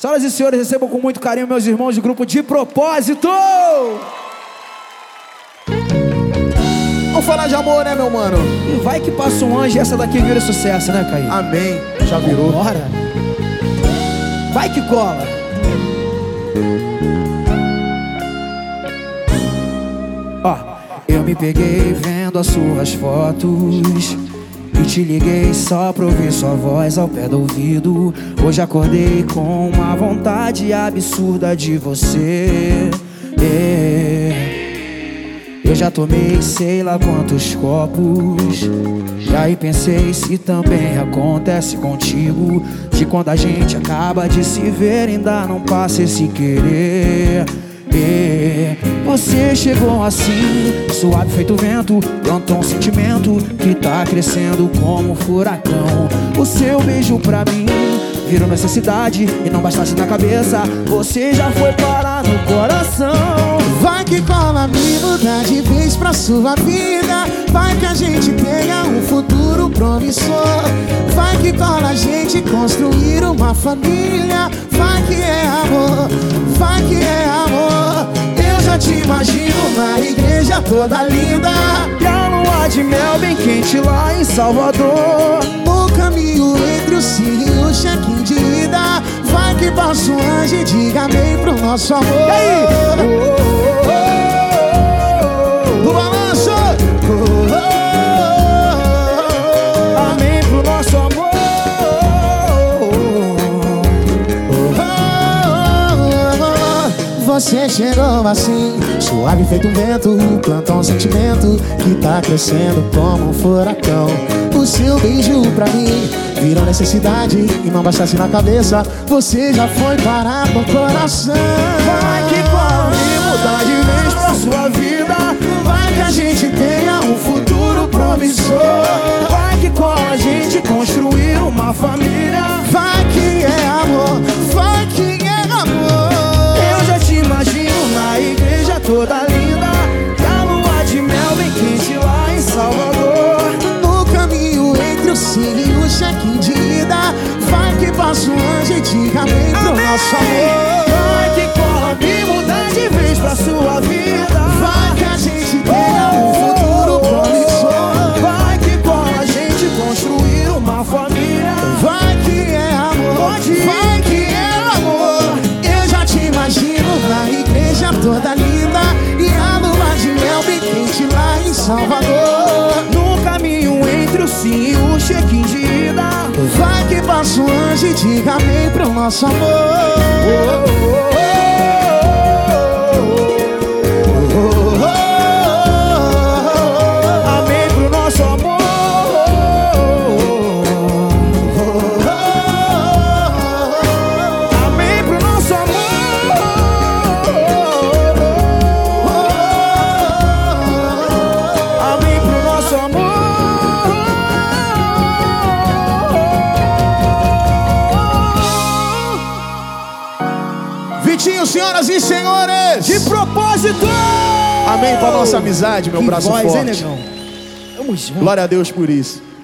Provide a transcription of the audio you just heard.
Senhoras e senhores, recebam com muito carinho meus irmãos do grupo De Propósito. Vamos falar de amor, né, meu mano? E vai que passa um anjo e essa daqui vira sucesso, né, Caí? Amém. Já virou. Bora. Vai que cola. Ó, eu me peguei vendo as suas fotos e te liguei só pra ouvir sua voz ao pé do ouvido. Hoje acordei com uma vontade absurda de você. Eu já tomei sei lá quantos copos, e aí pensei se também acontece contigo, de quando a gente acaba de se ver ainda não passa esse querer. Você chegou assim, suave feito vento, plantou um sentimento que tá crescendo como um furacão. O seu beijo pra mim virou necessidade e não bastasse na cabeça, você já foi parar no coração. Vai que cola, me mudar de vez pra sua vida. Vai que a gente tenha um futuro promissor. Vai que cola, a gente construir uma família. Vai que é amor, vai que é amor. Eu já te imagino na igreja toda linda, e a lua de mel bem quente lá em Salvador. no caminho entre o sim e o check-in de ida. Vai que passa um anjo e diga amém pro nosso amor. E aí? Do balanço. Amém pro nosso amor. Você chegou assim, suave feito um vento, plantou um sentimento que tá crescendo como um furacão. O seu beijo pra mim virou necessidade e não bastasse na cabeça, você já foi parar no coração. Vai que cola, me mudar de vez pra sua vida. Vai que a gente tenha um futuro promissor. Vai que cola, a gente construir uma família. Vai que é amor, vai que é amor. Eu já te imagino na igreja toda linda, e a lua de mel bem quente lá em Salvador. No caminho entre o sim e o check-in de ida. Vai que passa um anjo e diga amém pro nosso amor. Vai que cola, me mudar de vez pra sua vida. Vai que a gente tenha um futuro promissor. Vai que cola, a gente construir uma família. Vai que é amor, Pode ir. vai que é amor. Eu já te imagino na igreja toda linda, e a lua de mel bem quente lá em Salvador. No caminho entre o sim e o check-in de ida. Vai que passa um anjo e diga amém pro nosso amor. Amém pro nosso amor. Amém pro nosso amor. Amém pro nosso amor. Vitinho, senhoras e senhores. De propósito! Amém pra nossa amizade, meu Que braço voz, forte. hein, negão? Tamo junto. Glória a Deus por isso.